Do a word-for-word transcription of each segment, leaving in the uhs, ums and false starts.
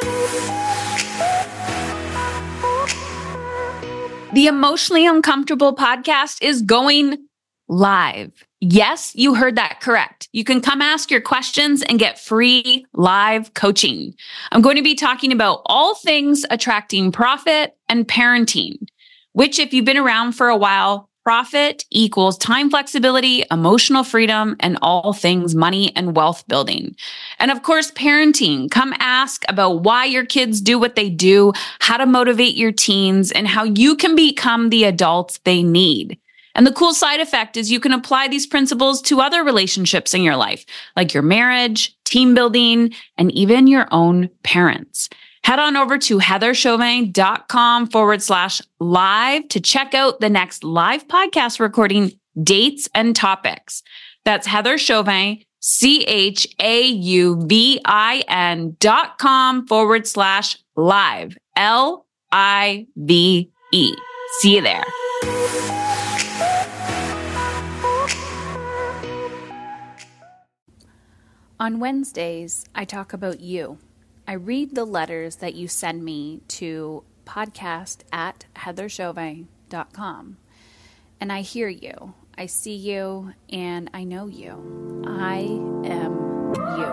The Emotionally Uncomfortable podcast is going live. Yes, you heard that correct. You can come ask your questions and get free live coaching. I'm going to be talking about all things attracting profit and parenting, which if you've been around for a while, profit equals time flexibility, emotional freedom, and all things money and wealth building. And of course, parenting. Come ask about why your kids do what they do, how to motivate your teens, and how you can become the adults they need. And the cool side effect is you can apply these principles to other relationships in your life, like your marriage, team building, and even your own parents. Head on over to heatherchauvin.com forward slash live to check out the next live podcast recording dates and topics. That's Heather Chauvin, C H A U V I N dot com forward slash live, L I V E. See you there. On Wednesdays, I talk about you. I read the letters that you send me to podcast at heatherchauvin dot com. And I hear you, I see you, and I know you. I am you.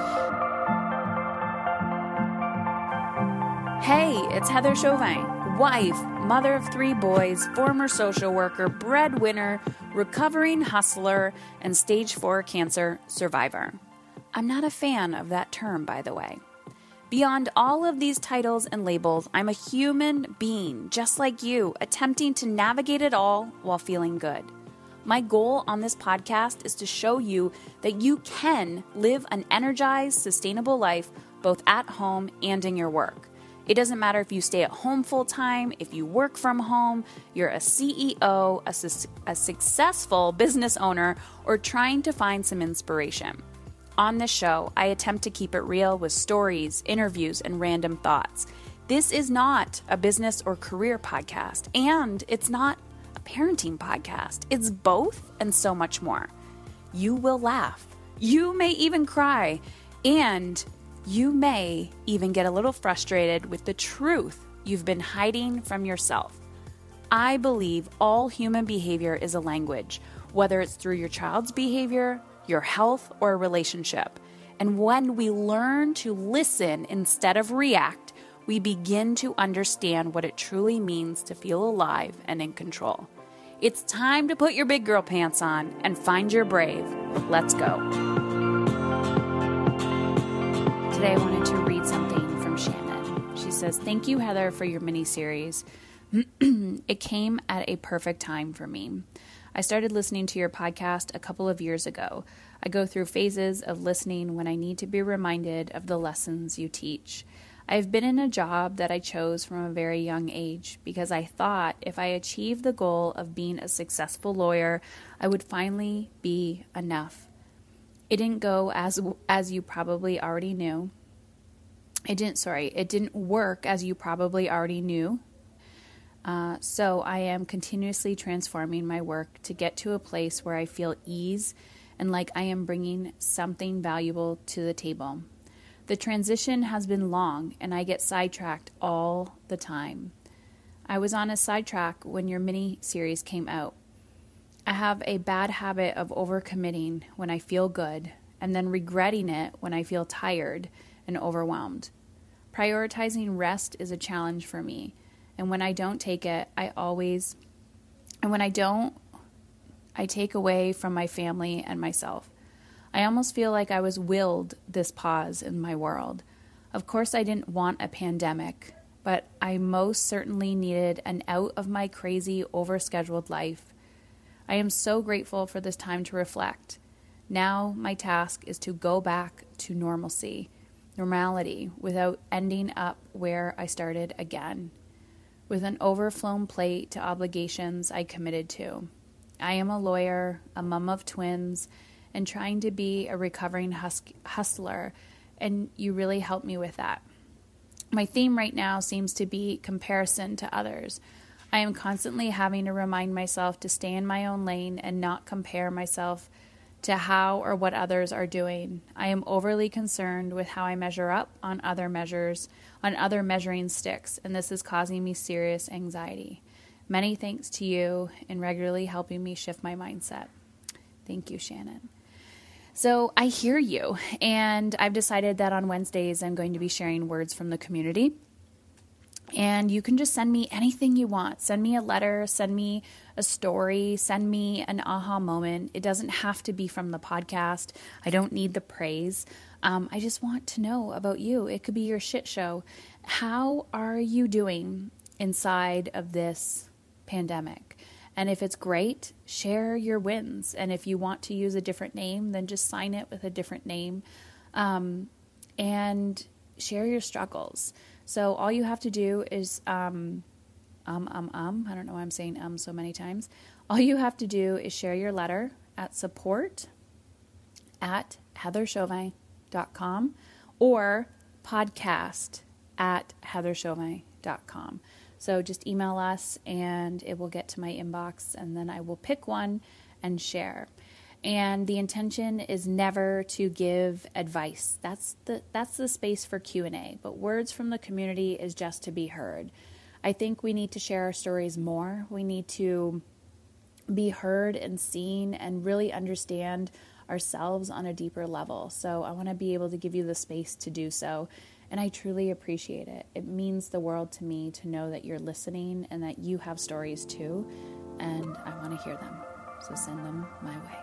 Hey, it's Heather Chauvin, wife, mother of three boys, former social worker, breadwinner, recovering hustler, and stage four cancer survivor. I'm not a fan of that term, by the way. Beyond all of these titles and labels, I'm a human being, just like you, attempting to navigate it all while feeling good. My goal on this podcast is to show you that you can live an energized, sustainable life, both at home and in your work. It doesn't matter if you stay at home full-time, if you work from home, you're a C E O, a, su- a successful business owner, or trying to find some inspiration. On this show, I attempt to keep it real with stories, interviews, and random thoughts. This is not a business or career podcast, and it's not a parenting podcast. It's both and so much more. You will laugh. You may even cry, and you may even get a little frustrated with the truth you've been hiding from yourself. I believe all human behavior is a language, whether it's through your child's behavior, your health, or a relationship. And when we learn to listen instead of react, we begin to understand what it truly means to feel alive and in control. It's time to put your big girl pants on and find your brave. Let's go. Today I wanted to read something from Shannon. She says, "Thank you, Heather, for your mini-series. It came at a perfect time for me. I started listening to your podcast a couple of years ago. I go through phases of listening when I need to be reminded of the lessons you teach. I've been in a job that I chose from a very young age because I thought if I achieved the goal of being a successful lawyer, I would finally be enough. It didn't go as as you probably already knew. It didn't, sorry, it didn't work as you probably already knew. Uh, so I am continuously transforming my work to get to a place where I feel ease and like I am bringing something valuable to the table. The transition has been long and I get sidetracked all the time. I was on a sidetrack when your mini-series came out. I have a bad habit of overcommitting when I feel good and then regretting it when I feel tired and overwhelmed. Prioritizing rest is a challenge for me. And when I don't take it, I always, and when I don't, I take away from my family and myself. I almost feel like I was willed this pause in my world. Of course, I didn't want a pandemic, but I most certainly needed an out of my crazy, overscheduled life. I am so grateful for this time to reflect. Now my task is to go back to normalcy, normality, without ending up where I started again. With an overflown plate to obligations I committed to. I am a lawyer, a mom of twins, and trying to be a recovering hus- hustler, and you really helped me with that. My theme right now seems to be comparison to others. I am constantly having to remind myself to stay in my own lane and not compare myself to how or what others are doing. I am overly concerned with how I measure up on other measures, on other measuring sticks, and this is causing me serious anxiety. Many thanks to you in regularly helping me shift my mindset. Thank you, Shannon. So I hear you, and I've decided that on Wednesdays I'm going to be sharing words from the community. And you can just send me anything you want. Send me a letter, send me a story, send me an aha moment. It doesn't have to be from the podcast. I don't need the praise. Um, I just want to know about you. It could be your shit show. How are you doing inside of this pandemic? And if it's great, share your wins. And if you want to use a different name, then just sign it with a different name. Um, and share your struggles. So all you have to do is, um, um, um, um, I don't know why I'm saying um so many times. All you have to do is share your letter at support at heather chauvin dot com or podcast at heather chauvin dot com. So just email us and it will get to my inbox, and then I will pick one and share. And the intention is never to give advice. That's the that's the space for Q and A. But words from the community is just to be heard. I think we need to share our stories more. We need to be heard and seen and really understand ourselves on a deeper level. So I want to be able to give you the space to do so. And I truly appreciate it. It means the world to me to know that you're listening and that you have stories too. And I want to hear them. So send them my way.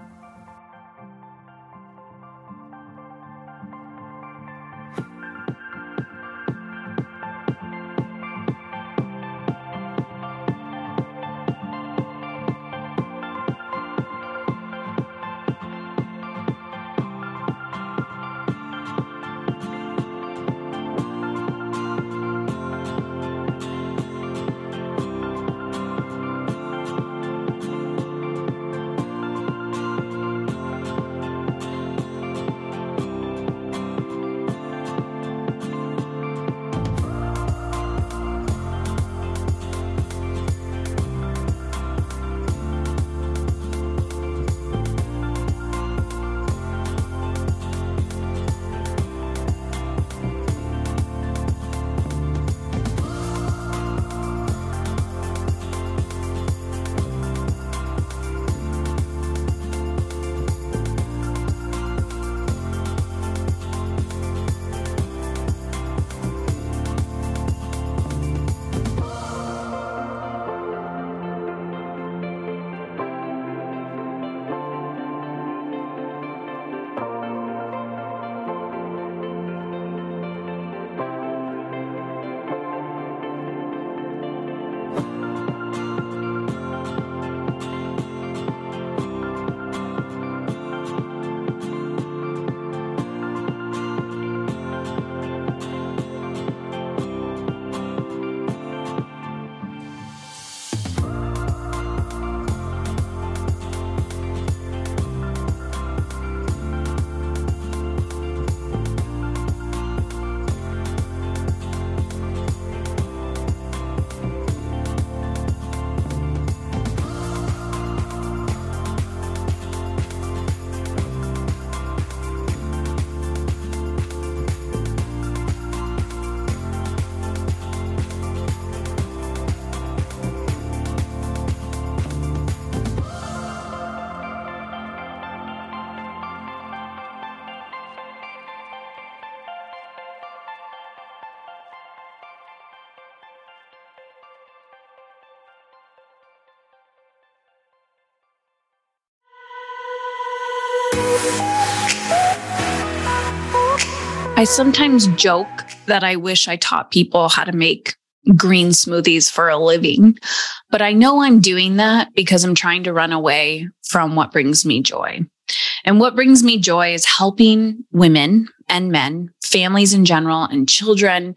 I sometimes joke that I wish I taught people how to make green smoothies for a living, but I know I'm doing that because I'm trying to run away from what brings me joy. And what brings me joy is helping women and men, families in general, and children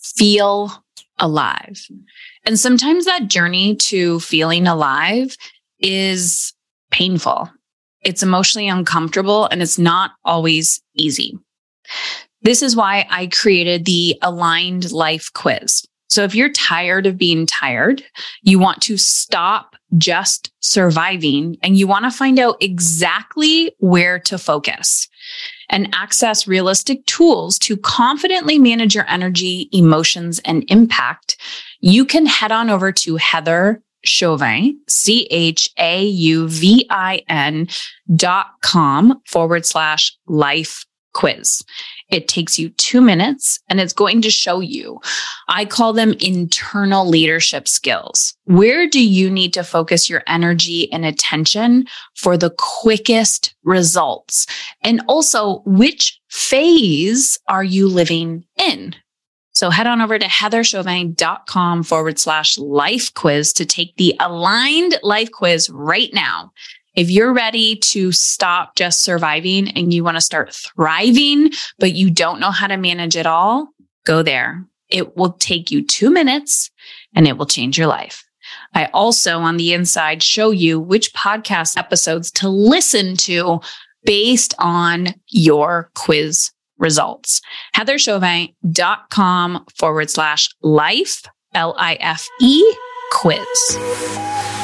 feel alive. And sometimes that journey to feeling alive is painful. It's emotionally uncomfortable, and it's not always easy. This is why I created the Aligned Life Quiz. So if you're tired of being tired, you want to stop just surviving and you want to find out exactly where to focus and access realistic tools to confidently manage your energy, emotions, and impact, you can head on over to Heather Chauvin, C H A U V I N dot com forward slash life quiz. It takes you two minutes and it's going to show you, I call them internal leadership skills. Where do you need to focus your energy and attention for the quickest results? And also, which phase are you living in? So head on over to Heather Chauvin dot com forward slash life quiz to take the aligned life quiz right now. If you're ready to stop just surviving and you want to start thriving, but you don't know how to manage it all, go there. It will take you two minutes and it will change your life. I also, on the inside, show you which podcast episodes to listen to based on your quiz results. Heather Chauvin dot com forward slash life, L I F E quiz.